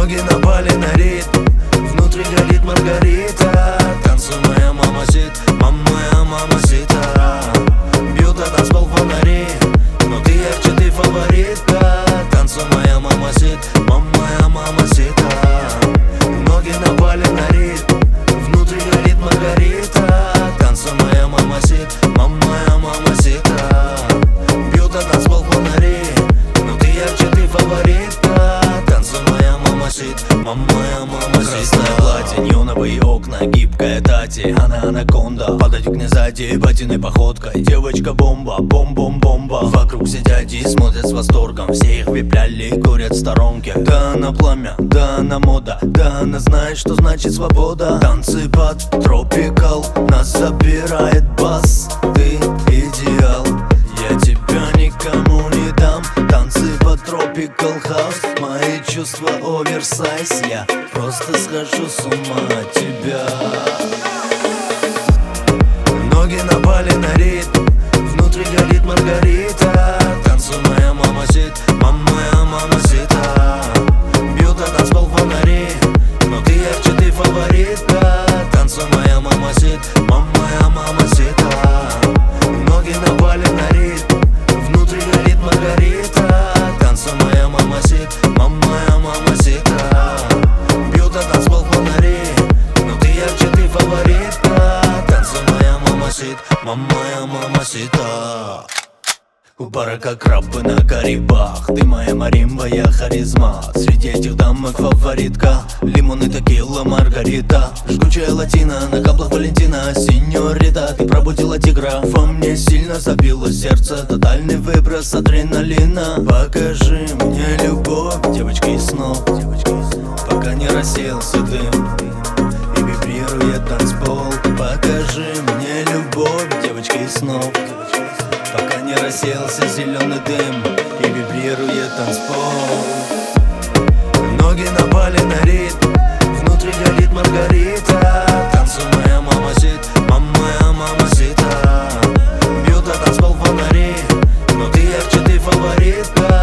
Ноги напали на ритм, внутри горит Маргарита. Танцуй, моя мамасит, моя мамасита. Бьют на танцпол фонари, но ты ярче, ты фаворитка. Танцуй, моя мамасит, моя мамасита. Ноги напали на ритм, внутри горит Маргарита. Танцуй, моя мамасит, моя мамасита. Бьют на танцпол фонари, но ты ярче, ты фаворитка. Танцуй, моя мамасит, моя мамасита. Красное платье, неоновые окна, гибкая тати. Она анаконда, падать к сзади патиной походкой. Девочка бомба, бом-бом-бомба. Вокруг сидят и смотрят с восторгом. Все их випляли, курят в сторонке. Да она пламя, да она мода, да она знает, что значит свобода. Танцы под тропикал, нас забирает бас. Ты идеал, я тебя никому не дам. Танцы под тропикал хаус, мои чувства оверсайз. Я просто схожу с ума от тебя. Ноги напали на ритм, внутри горит Маргарита. Танцуй, моя мамасит, моя мамасита. Бьют на танцпол фонари, но ты ярче, ты фаворитка. Танцуй, моя мамасит, моя мамасита. Ноги напали на ритм, внутри горит Маргарита. Танцуй, моя мамасит, моя мамасита. Бьют на танцпол фонари, но ты ярче, ты фаворитка. Танцуй, моя мамасит, моя мамасита. У бара как крабы на карибах. Ты моя маримба, я харизма. Среди этих дамок фаворитка. Лимоны, текила, маргарита. Жгучая латина, на каблах Валентина. Синьорита, ты пробудила тигра. Во мне сильно забило сердце. Тотальный выброс адреналина. Покажи мне любовь, девочка из снов. Пока не рассеялся дым и вибрирует танцпол. Покажи мне любовь, девочка из снов. Пока не рассеялся зеленый дым и вибрирует танцпол. Ноги напали на ритм, внутри горит Маргарита. Танцуй, моя мамасит, моя мамасита. Бьют на танцпол фонари, но ты ярче, ты фаворитка.